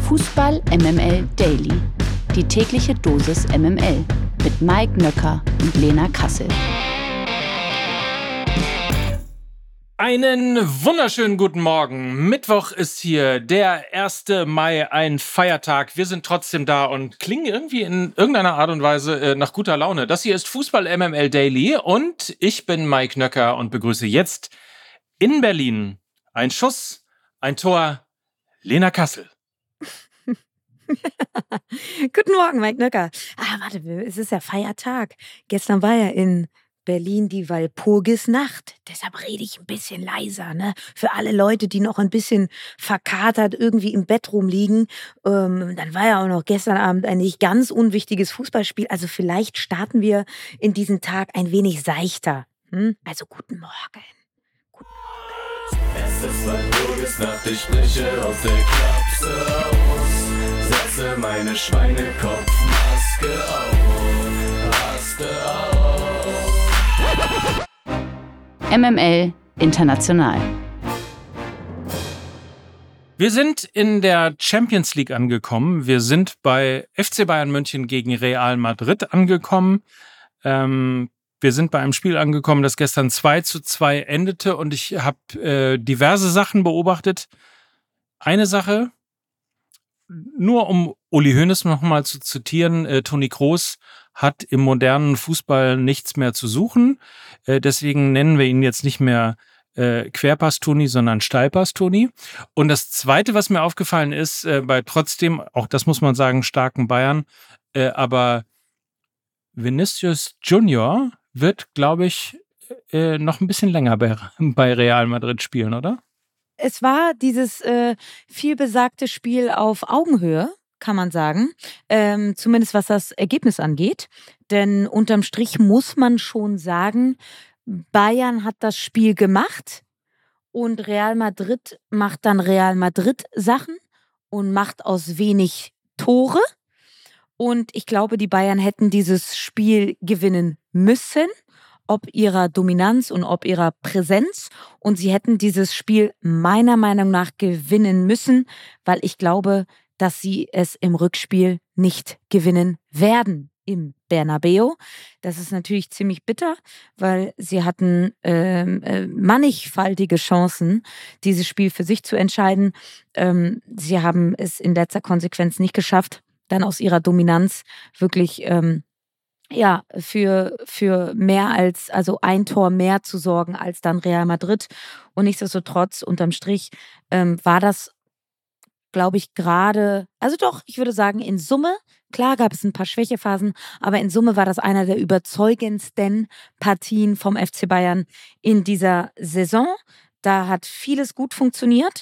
Fußball MML Daily. Die tägliche Dosis MML mit Mike Nöcker und Lena Kassel. Einen wunderschönen guten Morgen. Mittwoch ist hier, der 1. Mai, ein Feiertag. Wir sind trotzdem da und klingen irgendwie in irgendeiner Art und Weise nach guter Laune. Das hier ist Fußball MML Daily und ich bin Mike Nöcker und begrüße jetzt in Berlin ein Schuss, ein Tor, Lena Kassel. Guten Morgen, Mike Nöcker. Warte, es ist ja Feiertag. Gestern war ja in Berlin die Walpurgisnacht. Deshalb rede ich ein bisschen leiser, ne? Für alle Leute, die noch ein bisschen verkatert irgendwie im Bett rumliegen. Dann war ja auch noch gestern Abend ein nicht ganz unwichtiges Fußballspiel. Also vielleicht starten wir in diesen Tag ein wenig seichter. Also guten Morgen. Guten Morgen. Es ist Walpurgisnacht, ich spreche aus der Klapse aus. Setze meine Schweinekopfmaske auf. Raste auf. MML International. Wir sind in der Champions League angekommen. Wir sind bei FC Bayern München gegen Real Madrid angekommen. Wir sind bei einem Spiel angekommen, das gestern 2:2 endete und ich habe diverse Sachen beobachtet. Eine Sache, nur um Uli Hoeneß nochmal zu zitieren, Toni Kroos hat im modernen Fußball nichts mehr zu suchen. Deswegen nennen wir ihn jetzt nicht mehr Querpass-Toni, sondern Steilpass-Toni. Und das Zweite, was mir aufgefallen ist, bei trotzdem, auch das muss man sagen, starken Bayern, aber Vinicius Junior wird, glaube ich, noch ein bisschen länger bei Real Madrid spielen, oder? Es war dieses vielbesagte Spiel auf Augenhöhe, kann man sagen. Zumindest was das Ergebnis angeht. Denn unterm Strich muss man schon sagen, Bayern hat das Spiel gemacht und Real Madrid macht dann Real Madrid Sachen und macht aus wenig Tore. Und ich glaube, die Bayern hätten dieses Spiel gewinnen müssen, ob ihrer Dominanz und ob ihrer Präsenz. Und sie hätten dieses Spiel meiner Meinung nach gewinnen müssen, weil ich glaube, dass sie es im Rückspiel nicht gewinnen werden im Bernabeu. Das ist natürlich ziemlich bitter, weil sie hatten mannigfaltige Chancen, dieses Spiel für sich zu entscheiden. Sie haben es in letzter Konsequenz nicht geschafft, dann aus ihrer Dominanz wirklich für mehr als, also ein Tor mehr zu sorgen als dann Real Madrid. Und nichtsdestotrotz, unterm Strich, war das, glaube ich, gerade, also doch, ich würde sagen, in Summe, klar gab es ein paar Schwächephasen, aber in Summe war das einer der überzeugendsten Partien vom FC Bayern in dieser Saison. Da hat vieles gut funktioniert.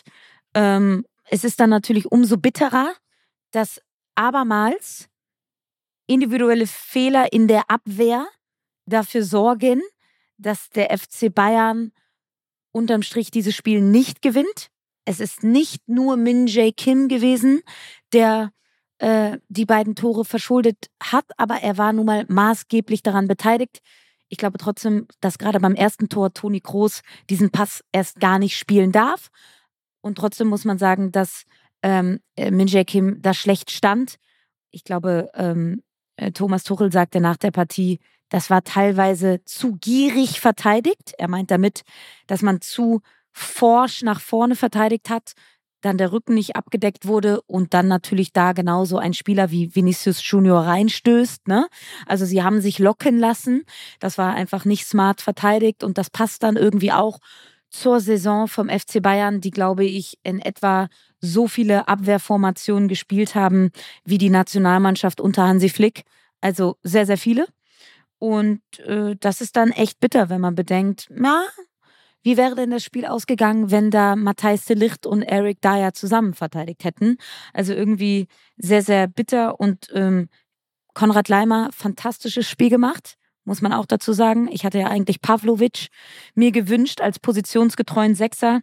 Es ist dann natürlich umso bitterer, dass abermals individuelle Fehler in der Abwehr dafür sorgen, dass der FC Bayern unterm Strich dieses Spiel nicht gewinnt. Es ist nicht nur Min Jae Kim gewesen, der die beiden Tore verschuldet hat, aber er war nun mal maßgeblich daran beteiligt. Ich glaube trotzdem, dass gerade beim ersten Tor Toni Kroos diesen Pass erst gar nicht spielen darf. Und trotzdem muss man sagen, dass Min Jae Kim da schlecht stand. Ich glaube, Thomas Tuchel sagte nach der Partie, das war teilweise zu gierig verteidigt. Er meint damit, dass man zu forsch nach vorne verteidigt hat, dann der Rücken nicht abgedeckt wurde und dann natürlich da genauso ein Spieler wie Vinicius Junior reinstößt, ne? Also sie haben sich locken lassen. Das war einfach nicht smart verteidigt und das passt dann irgendwie auch zur Saison vom FC Bayern, die, glaube ich, in etwa so viele Abwehrformationen gespielt haben wie die Nationalmannschaft unter Hansi Flick. Also sehr, sehr viele. Und das ist dann echt bitter, wenn man bedenkt, wie wäre denn das Spiel ausgegangen, wenn da Matthijs de Ligt und Eric Dyer zusammen verteidigt hätten? Also irgendwie sehr, sehr bitter. Und Konrad Laimer, fantastisches Spiel gemacht, muss man auch dazu sagen. Ich hatte ja eigentlich Pavlovic mir gewünscht als positionsgetreuen Sechser.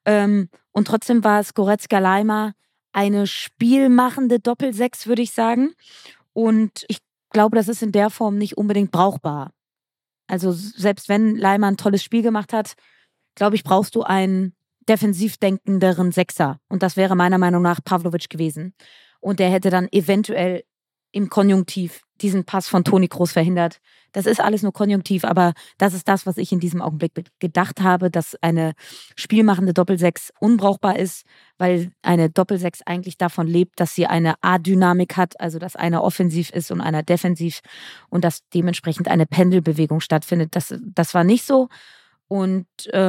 Und trotzdem war es Goretzka-Laimer eine spielmachende Doppelsechs, würde ich sagen. Und ich glaube, das ist in der Form nicht unbedingt brauchbar. Also selbst wenn Laimer ein tolles Spiel gemacht hat, glaube ich, brauchst du einen defensiv denkenderen Sechser. Und das wäre meiner Meinung nach Pavlovic gewesen. Und der hätte dann eventuell im Konjunktiv diesen Pass von Toni Kroos verhindert. Das ist alles nur Konjunktiv, aber das ist das, was ich in diesem Augenblick gedacht habe, dass eine spielmachende Doppelsechs unbrauchbar ist, weil eine Doppelsechs eigentlich davon lebt, dass sie eine A-Dynamik hat, also dass einer offensiv ist und einer defensiv und dass dementsprechend eine Pendelbewegung stattfindet. Das war nicht so und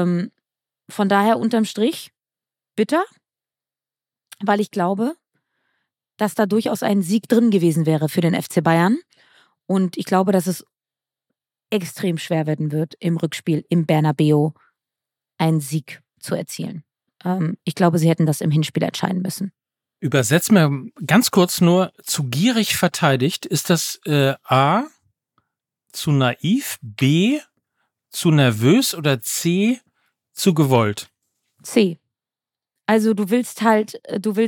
von daher unterm Strich bitter, weil ich glaube, dass da durchaus ein Sieg drin gewesen wäre für den FC Bayern. Und ich glaube, dass es extrem schwer werden wird, im Rückspiel im Bernabeu einen Sieg zu erzielen. Ich glaube, sie hätten das im Hinspiel entscheiden müssen. Übersetzt mir ganz kurz nur, zu gierig verteidigt. Ist das A, zu naiv, B, zu nervös oder C, zu gewollt? C. Also du willst halt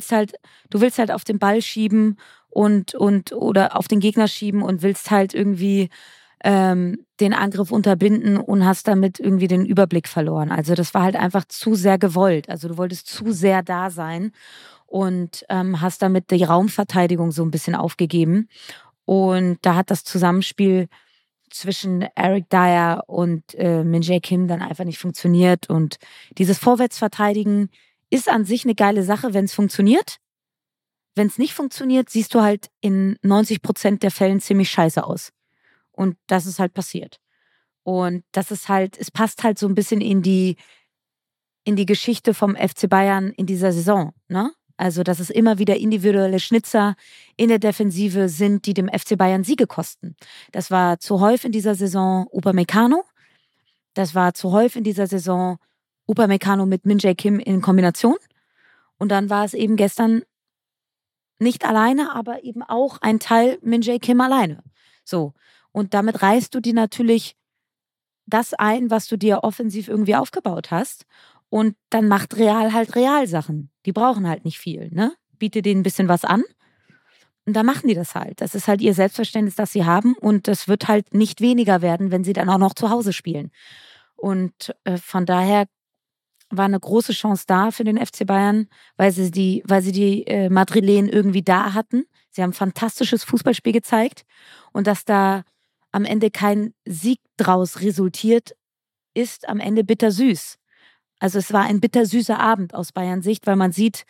auf den Ball schieben und oder auf den Gegner schieben und willst halt irgendwie den Angriff unterbinden und hast damit irgendwie den Überblick verloren. Also das war halt einfach zu sehr gewollt. Also du wolltest zu sehr da sein und hast damit die Raumverteidigung so ein bisschen aufgegeben. Und da hat das Zusammenspiel zwischen Eric Dyer und Min-Jae Kim dann einfach nicht funktioniert. Und dieses Vorwärtsverteidigen ist an sich eine geile Sache, wenn es funktioniert. Wenn es nicht funktioniert, siehst du halt in 90% der Fällen ziemlich scheiße aus. Und das ist halt passiert. Und das ist halt, es passt halt so ein bisschen in die Geschichte vom FC Bayern in dieser Saison, ne? Also, dass es immer wieder individuelle Schnitzer in der Defensive sind, die dem FC Bayern Siege kosten. Das war zu häufig in dieser Saison Upamecano. Das war zu häufig in dieser Saison Upamecano mit Min-Jae Kim in Kombination. Und dann war es eben gestern nicht alleine, aber eben auch ein Teil Min-Jae Kim alleine. So. Und damit reißt du dir natürlich das ein, was du dir offensiv irgendwie aufgebaut hast. Und dann macht Real halt Real-Sachen. Die brauchen halt nicht viel, ne? Biete denen ein bisschen was an. Und dann machen die das halt. Das ist halt ihr Selbstverständnis, das sie haben. Und das wird halt nicht weniger werden, wenn sie dann auch noch zu Hause spielen. Und von daher war eine große Chance da für den FC Bayern, weil sie die Madrilenen irgendwie da hatten. Sie haben ein fantastisches Fußballspiel gezeigt. Und dass da am Ende kein Sieg draus resultiert, ist am Ende bittersüß. Also es war ein bittersüßer Abend aus Bayerns Sicht, weil man sieht,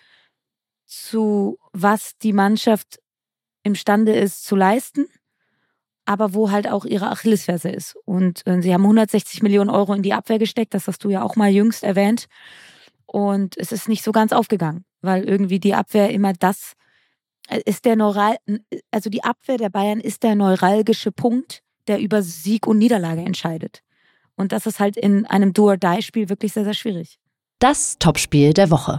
zu was die Mannschaft imstande ist zu leisten, aber wo halt auch ihre Achillesferse ist. Und sie haben 160 Millionen Euro in die Abwehr gesteckt, das hast du ja auch mal jüngst erwähnt. Und es ist nicht so ganz aufgegangen, weil irgendwie die Abwehr immer das ist also die Abwehr der Bayern ist der neuralgische Punkt, der über Sieg und Niederlage entscheidet. Und das ist halt in einem Do-or-Die-Spiel wirklich sehr, sehr schwierig. Das Topspiel der Woche.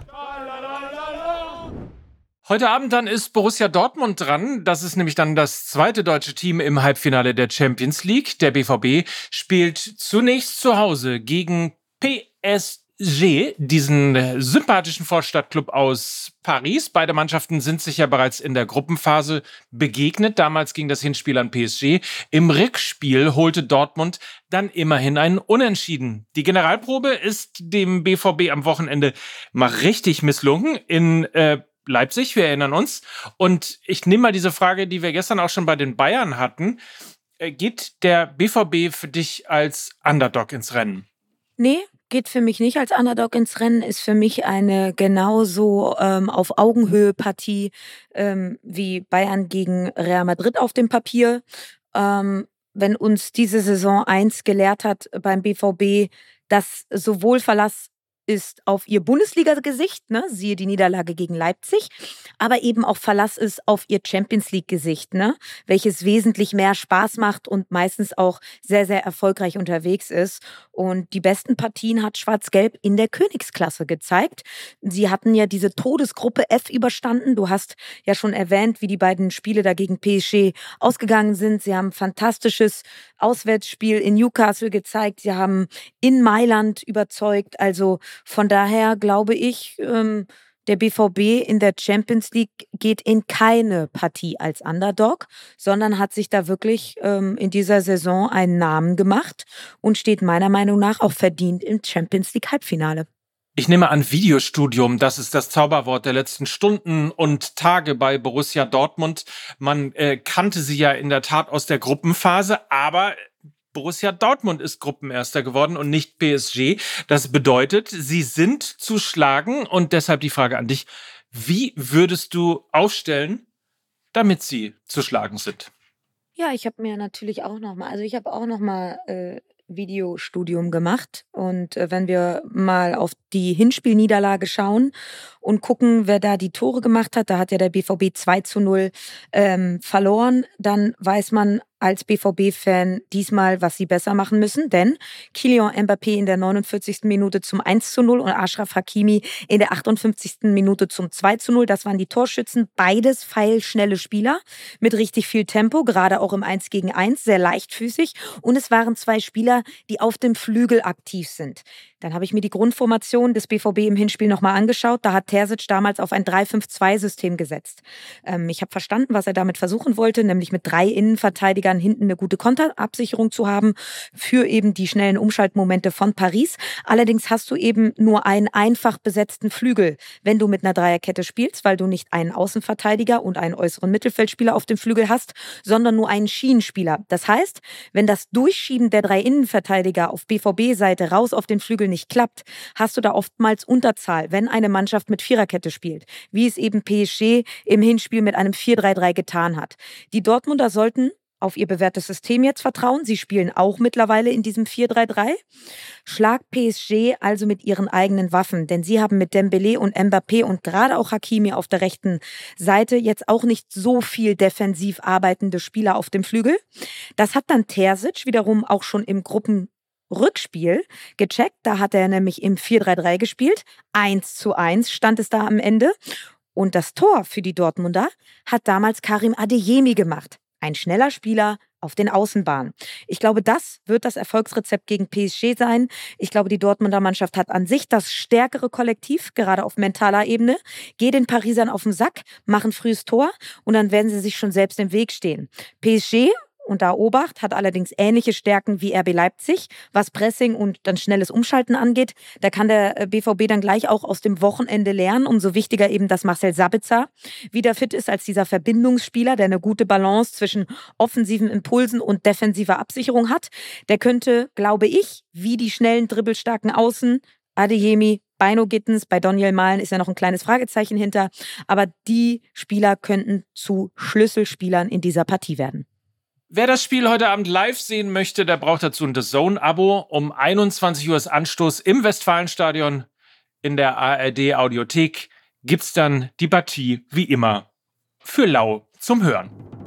Heute Abend dann ist Borussia Dortmund dran. Das ist nämlich dann das zweite deutsche Team im Halbfinale der Champions League. Der BVB spielt zunächst zu Hause gegen PSG, diesen sympathischen Vorstadtklub aus Paris. Beide Mannschaften sind sich ja bereits in der Gruppenphase begegnet. Damals ging das Hinspiel an PSG. Im Rückspiel holte Dortmund dann immerhin einen Unentschieden. Die Generalprobe ist dem BVB am Wochenende mal richtig misslungen in Leipzig, wir erinnern uns. Und ich nehme mal diese Frage, die wir gestern auch schon bei den Bayern hatten. Geht der BVB für dich als Underdog ins Rennen? Nee, geht für mich nicht als Underdog ins Rennen. Ist für mich eine genauso auf Augenhöhe Partie wie Bayern gegen Real Madrid auf dem Papier. Wenn uns diese Saison 1 gelehrt hat beim BVB, dass sowohl Verlass ist auf ihr Bundesliga-Gesicht, ne, siehe die Niederlage gegen Leipzig, aber eben auch Verlass ist auf ihr Champions-League-Gesicht, ne, welches wesentlich mehr Spaß macht und meistens auch sehr, sehr erfolgreich unterwegs ist. Und die besten Partien hat Schwarz-Gelb in der Königsklasse gezeigt. Sie hatten ja diese Todesgruppe F überstanden. Du hast ja schon erwähnt, wie die beiden Spiele da gegen PSG ausgegangen sind. Sie haben ein fantastisches Auswärtsspiel in Newcastle gezeigt. Sie haben in Mailand überzeugt. Also von daher glaube ich, der BVB in der Champions League geht in keine Partie als Underdog, sondern hat sich da wirklich in dieser Saison einen Namen gemacht und steht meiner Meinung nach auch verdient im Champions League Halbfinale. Ich nehme an, Videostudium, das ist das Zauberwort der letzten Stunden und Tage bei Borussia Dortmund. Man kannte sie ja in der Tat aus der Gruppenphase, aber Borussia Dortmund ist Gruppenerster geworden und nicht PSG. Das bedeutet, sie sind zu schlagen und deshalb die Frage an dich, wie würdest du aufstellen, damit sie zu schlagen sind? Ja, ich habe mir natürlich auch nochmal Videostudium gemacht. Und wenn wir mal auf die Hinspielniederlage schauen und gucken, wer da die Tore gemacht hat, da hat ja der BVB 2:0 verloren, dann weiß man als BVB-Fan diesmal, was sie besser machen müssen, denn Kylian Mbappé in der 49. Minute zum 1:0 und Achraf Hakimi in der 58. Minute zum 2:0. Das waren die Torschützen, beides pfeilschnelle Spieler mit richtig viel Tempo, gerade auch im 1-gegen-1, sehr leichtfüßig. Und es waren zwei Spieler, die auf dem Flügel aktiv sind. Dann habe ich mir die Grundformation des BVB im Hinspiel nochmal angeschaut. Da hat Terzic damals auf ein 3-5-2-System gesetzt. Ich habe verstanden, was er damit versuchen wollte, nämlich mit 3 Innenverteidigern hinten eine gute Konterabsicherung zu haben für eben die schnellen Umschaltmomente von Paris. Allerdings hast du eben nur einen einfach besetzten Flügel, wenn du mit einer Dreierkette spielst, weil du nicht einen Außenverteidiger und einen äußeren Mittelfeldspieler auf dem Flügel hast, sondern nur einen Schienenspieler. Das heißt, wenn das Durchschieben der 3 Innenverteidiger auf BVB-Seite raus auf den Flügel nicht klappt, hast du da oftmals Unterzahl, wenn eine Mannschaft mit Viererkette spielt, wie es eben PSG im Hinspiel mit einem 4-3-3 getan hat. Die Dortmunder sollten auf ihr bewährtes System jetzt vertrauen. Sie spielen auch mittlerweile in diesem 4-3-3. Schlag PSG also mit ihren eigenen Waffen, denn sie haben mit Dembélé und Mbappé und gerade auch Hakimi auf der rechten Seite jetzt auch nicht so viel defensiv arbeitende Spieler auf dem Flügel. Das hat dann Terzic wiederum auch schon im Gruppenrückspiel gecheckt. Da hat er nämlich im 4-3-3 gespielt. 1:1 stand es da am Ende. Und das Tor für die Dortmunder hat damals Karim Adeyemi gemacht. Ein schneller Spieler auf den Außenbahnen. Ich glaube, das wird das Erfolgsrezept gegen PSG sein. Ich glaube, die Dortmunder Mannschaft hat an sich das stärkere Kollektiv, gerade auf mentaler Ebene. Geh den Parisern auf den Sack, machen frühes Tor und dann werden sie sich schon selbst im Weg stehen. PSG, und da Obacht, hat allerdings ähnliche Stärken wie RB Leipzig, was Pressing und dann schnelles Umschalten angeht. Da kann der BVB dann gleich auch aus dem Wochenende lernen. Umso wichtiger eben, dass Marcel Sabitzer wieder fit ist als dieser Verbindungsspieler, der eine gute Balance zwischen offensiven Impulsen und defensiver Absicherung hat. Der könnte, glaube ich, wie die schnellen, dribbelstarken Außen, Adeyemi, Beino Gittens, bei Daniel Mahlen ist ja noch ein kleines Fragezeichen hinter, aber die Spieler könnten zu Schlüsselspielern in dieser Partie werden. Wer das Spiel heute Abend live sehen möchte, der braucht dazu ein DAZN-Abo. Um 21 Uhr ist Anstoß im Westfalenstadion. In der ARD-Audiothek gibt's dann die Partie, wie immer, für lau zum Hören.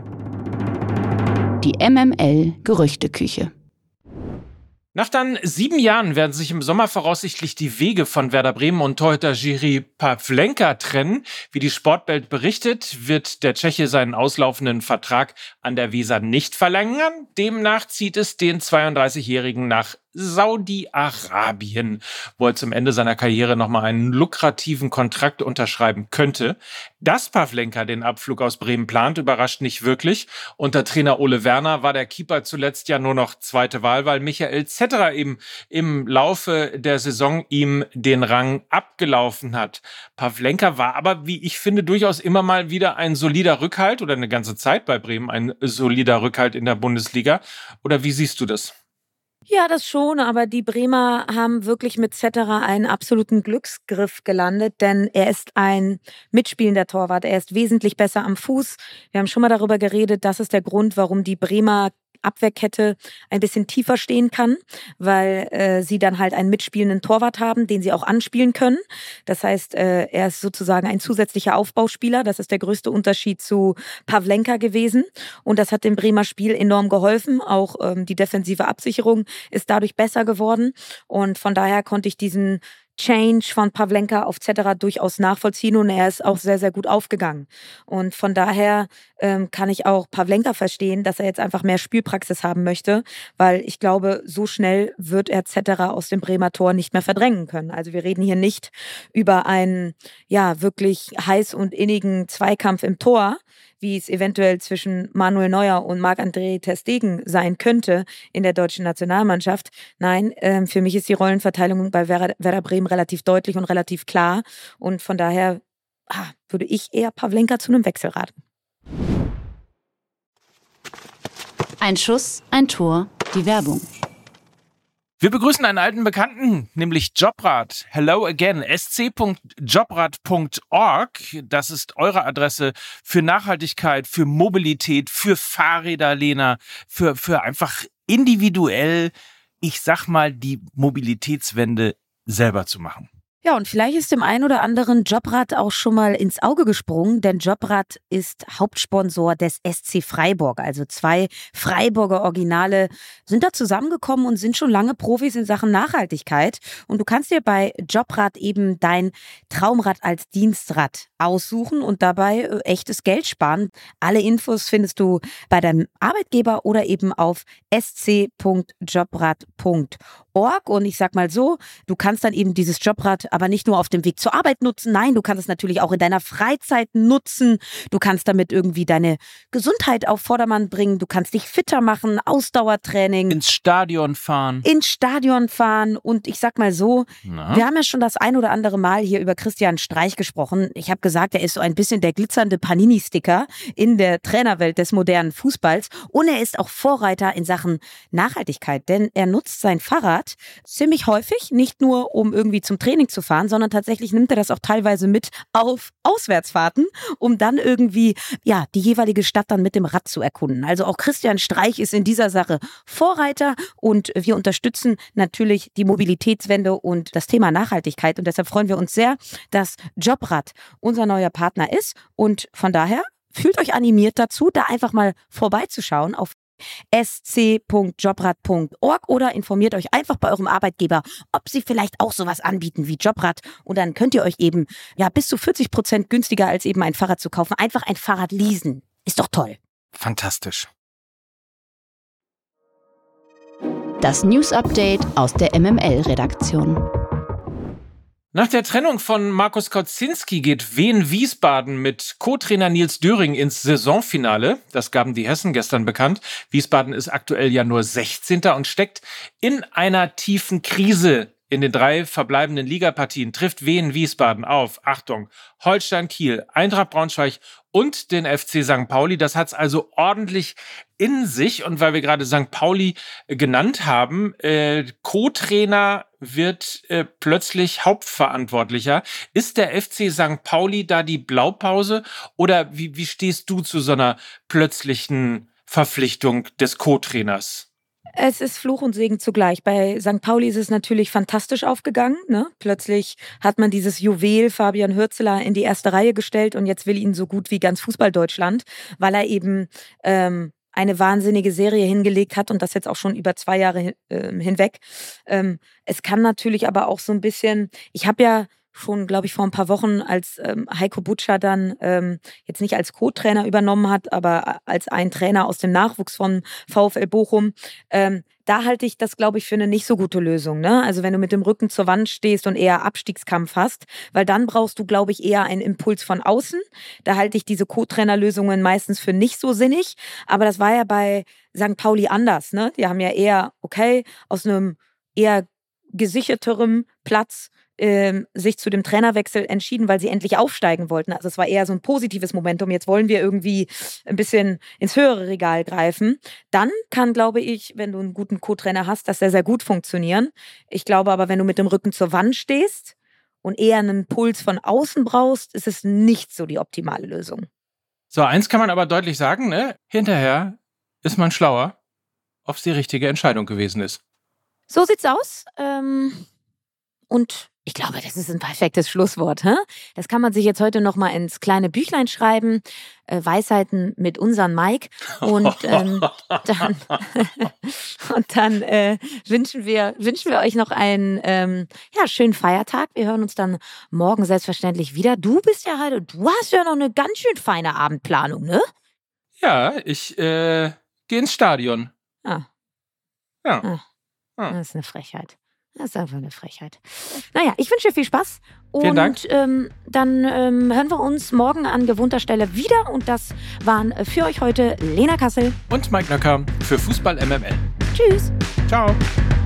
Die MML-Gerüchteküche. Nach dann 7 Jahren werden sich im Sommer voraussichtlich die Wege von Werder Bremen und Torhüter Jiří Pavlenka trennen. Wie die Sportbild berichtet, wird der Tscheche seinen auslaufenden Vertrag an der Weser nicht verlängern. Demnach zieht es den 32-Jährigen nach Saudi-Arabien, wo er zum Ende seiner Karriere nochmal einen lukrativen Kontrakt unterschreiben könnte. Dass Pavlenka den Abflug aus Bremen plant, überrascht nicht wirklich. Unter Trainer Ole Werner war der Keeper zuletzt ja nur noch zweite Wahl, weil Michael Zetterer eben im Laufe der Saison ihm den Rang abgelaufen hat. Pavlenka war aber, wie ich finde, durchaus immer mal wieder ein solider Rückhalt oder eine ganze Zeit bei Bremen ein solider Rückhalt in der Bundesliga. Oder wie siehst du das? Ja, das schon, aber die Bremer haben wirklich mit Zetterer einen absoluten Glücksgriff gelandet, denn er ist ein mitspielender Torwart. Er ist wesentlich besser am Fuß. Wir haben schon mal darüber geredet, das ist der Grund, warum die Bremer Abwehrkette ein bisschen tiefer stehen kann, weil sie dann halt einen mitspielenden Torwart haben, den sie auch anspielen können. Das heißt, er ist sozusagen ein zusätzlicher Aufbauspieler. Das ist der größte Unterschied zu Pavlenka gewesen. Und das hat dem Bremer Spiel enorm geholfen. Auch die defensive Absicherung ist dadurch besser geworden. Und von daher konnte ich diesen Change von Pavlenka auf Zetterer durchaus nachvollziehen und er ist auch sehr, sehr gut aufgegangen. Und von daher kann ich auch Pawlenka verstehen, dass er jetzt einfach mehr Spielpraxis haben möchte, weil ich glaube, so schnell wird er Zetterer aus dem Bremer Tor nicht mehr verdrängen können. Also wir reden hier nicht über einen wirklich heiß und innigen Zweikampf im Tor, wie es eventuell zwischen Manuel Neuer und Marc-André ter Stegen sein könnte in der deutschen Nationalmannschaft. Nein, für mich ist die Rollenverteilung bei Werder Bremen relativ deutlich und relativ klar. Und von daher würde ich eher Pawlenka zu einem Wechsel raten. Ein Schuss, ein Tor, die Werbung. Wir begrüßen einen alten Bekannten, nämlich Jobrad. Hello again, sc.jobrad.org. Das ist eure Adresse für Nachhaltigkeit, für Mobilität, für Fahrräder, Lena, für einfach individuell, ich sag mal, die Mobilitätswende selber zu machen. Ja, und vielleicht ist dem einen oder anderen Jobrad auch schon mal ins Auge gesprungen, denn Jobrad ist Hauptsponsor des SC Freiburg. Also 2 Freiburger Originale sind da zusammengekommen und sind schon lange Profis in Sachen Nachhaltigkeit. Und du kannst dir bei Jobrad eben dein Traumrad als Dienstrad aussuchen und dabei echtes Geld sparen. Alle Infos findest du bei deinem Arbeitgeber oder eben auf sc.jobrad.org. Und ich sag mal so, du kannst dann eben dieses Jobrad aber nicht nur auf dem Weg zur Arbeit nutzen. Nein, du kannst es natürlich auch in deiner Freizeit nutzen. Du kannst damit irgendwie deine Gesundheit auf Vordermann bringen. Du kannst dich fitter machen, Ausdauertraining. Ins Stadion fahren. Und ich sag mal so, wir haben ja schon das ein oder andere Mal hier über Christian Streich gesprochen. Ich habe gesagt, er ist so ein bisschen der glitzernde Panini-Sticker in der Trainerwelt des modernen Fußballs. Und er ist auch Vorreiter in Sachen Nachhaltigkeit, denn er nutzt sein Fahrrad ziemlich häufig, nicht nur um irgendwie zum Training zu fahren, sondern tatsächlich nimmt er das auch teilweise mit auf Auswärtsfahrten, um dann irgendwie die jeweilige Stadt dann mit dem Rad zu erkunden. Also auch Christian Streich ist in dieser Sache Vorreiter und wir unterstützen natürlich die Mobilitätswende und das Thema Nachhaltigkeit und deshalb freuen wir uns sehr, dass Jobrad unser neuer Partner ist und von daher fühlt euch animiert dazu, da einfach mal vorbeizuschauen auf sc.jobrad.org oder informiert euch einfach bei eurem Arbeitgeber, ob sie vielleicht auch sowas anbieten wie Jobrad und dann könnt ihr euch eben bis zu 40% günstiger als eben ein Fahrrad zu kaufen, einfach ein Fahrrad leasen. Ist doch toll. Fantastisch. Das News-Update aus der MML-Redaktion. Nach der Trennung von Markus Kautzinski geht Wien Wiesbaden mit Co-Trainer Nils Döring ins Saisonfinale. Das gaben die Hessen gestern bekannt. Wiesbaden ist aktuell ja nur 16. und steckt in einer tiefen Krise. In den 3 verbleibenden Ligapartien trifft Wien Wiesbaden auf, Achtung, Holstein Kiel, Eintracht Braunschweig und den FC St. Pauli. Das hat's also ordentlich in sich. Und weil wir gerade St. Pauli genannt haben, Co-Trainer wird plötzlich Hauptverantwortlicher. Ist der FC St. Pauli da die Blaupause? Oder wie stehst du zu so einer plötzlichen Verpflichtung des Co-Trainers? Es ist Fluch und Segen zugleich. Bei St. Pauli ist es natürlich fantastisch aufgegangen. Ne? Plötzlich hat man dieses Juwel Fabian Hürzeler in die erste Reihe gestellt und jetzt will ihn so gut wie ganz Fußball-Deutschland, weil er eben eine wahnsinnige Serie hingelegt hat und das jetzt auch schon über 2 Jahre hinweg. Es kann natürlich aber auch so ein bisschen, ich habe ja schon, glaube ich, vor ein paar Wochen, als Heiko Butscher dann jetzt nicht als Co-Trainer übernommen hat, aber als ein Trainer aus dem Nachwuchs von VfL Bochum, da halte ich das, glaube ich, für eine nicht so gute Lösung. Ne? Also wenn du mit dem Rücken zur Wand stehst und eher Abstiegskampf hast, weil dann brauchst du, glaube ich, eher einen Impuls von außen. Da halte ich diese Co-Trainer-Lösungen meistens für nicht so sinnig. Aber das war ja bei St. Pauli anders. Ne? Die haben ja eher, aus einem eher gesicherterem Platz sich zu dem Trainerwechsel entschieden, weil sie endlich aufsteigen wollten. Also es war eher so ein positives Momentum. Jetzt wollen wir irgendwie ein bisschen ins höhere Regal greifen. Dann kann, glaube ich, wenn du einen guten Co-Trainer hast, das sehr, sehr gut funktionieren. Ich glaube aber, wenn du mit dem Rücken zur Wand stehst und eher einen Puls von außen brauchst, ist es nicht so die optimale Lösung. So, eins kann man aber deutlich sagen, ne? Hinterher ist man schlauer, ob es die richtige Entscheidung gewesen ist. So sieht's aus. Und ich glaube, das ist ein perfektes Schlusswort. Das kann man sich jetzt heute noch mal ins kleine Büchlein schreiben. Weisheiten mit unseren Mike. Und dann wünschen wir euch noch einen schönen Feiertag. Wir hören uns dann morgen selbstverständlich wieder. Du hast ja noch eine ganz schön feine Abendplanung, ne? Ja, ich gehe ins Stadion. Ah. Ja. Das ist eine Frechheit. Das ist einfach eine Frechheit. Naja, ich wünsche dir viel Spaß. Vielen Dank. Dann hören wir uns morgen an gewohnter Stelle wieder. Und das waren für euch heute Lena Kassel Und Mike Nöcker für Fußball MML. Tschüss. Ciao.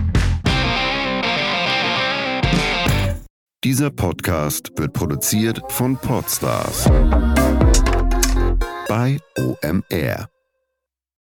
Dieser Podcast wird produziert von Podstars bei OMR.